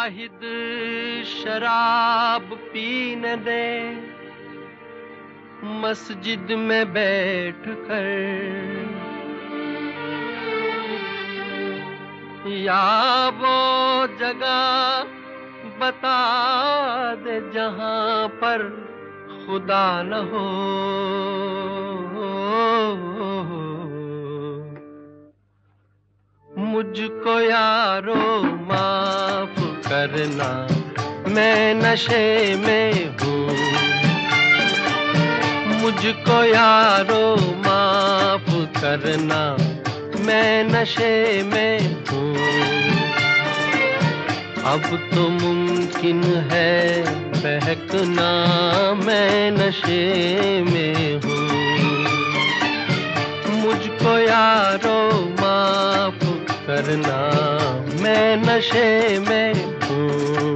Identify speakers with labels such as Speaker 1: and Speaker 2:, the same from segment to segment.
Speaker 1: जाहिद शराब पीने दे मस्जिद में बैठ कर, या वो जगह बता दे जहां पर खुदा न हो। मुझको यारो माफ करना, मैं नशे में हूँ। मुझको यारो माफ करना, मैं नशे में हूँ। अब तो मुमकिन है बहकना, मैं नशे में हूँ। मुझको यारो माफ करना, मैं नशे में हूँ।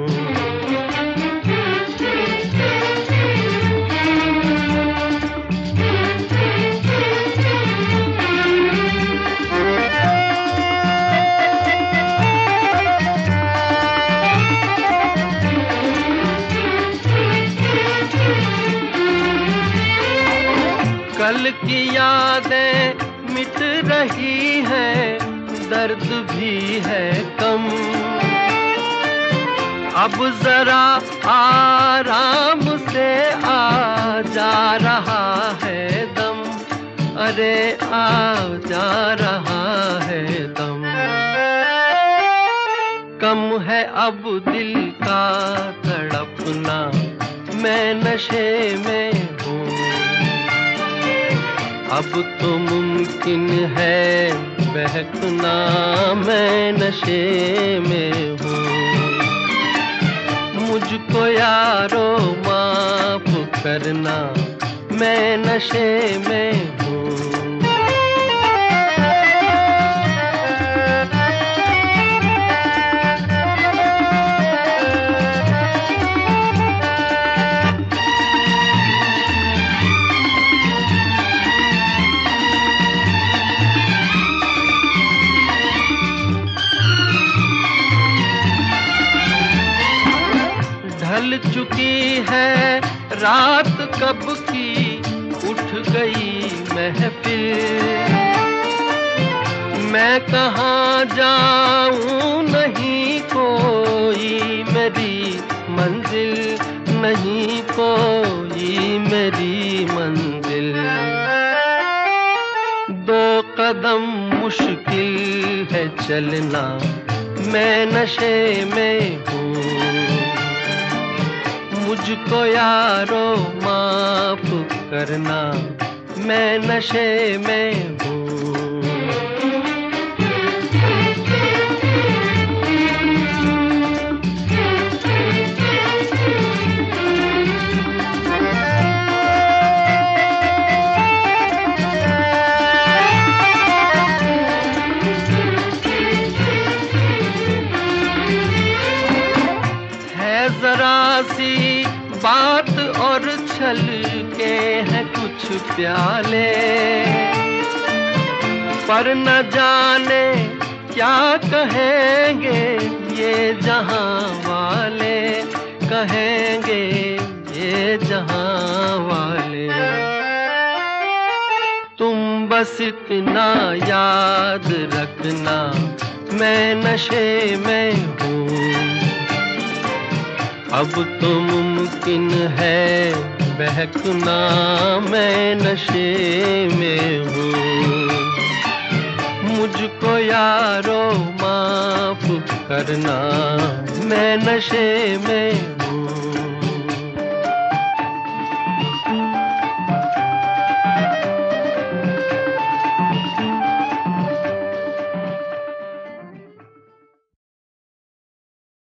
Speaker 1: कल की यादें मिट रही हैं, दर्द भी है कम। अब जरा आराम से आ जा रहा है दम, अरे आ जा रहा है दम। कम है अब दिल का तड़पना, मैं नशे में हूँ। अब तो मुमकिन है बहकना, मैं नशे में हूँ। मुझको यारो माफ करना, मैं नशे में हूँ। ढल चुकी है रात कब की, उठ गई महफिल। मैं कहाँ जाऊं, नहीं कोई मेरी मंजिल, नहीं कोई मेरी मंजिल। दो कदम मुश्किल है चलना, मैं नशे में हूँ। मुझको यारो माफ करना, मैं नशे में हूँ। है जरा सी बात और छल के हैं कुछ प्याले, पर न जाने क्या कहेंगे ये जहां वाले, कहेंगे ये जहां वाले। तुम बस इतना याद रखना, मैं नशे में हूँ। अब तो मुमकिन है बहकना, मैं नशे में हूँ। मुझको यारो माफ करना, मैं नशे में हूँ।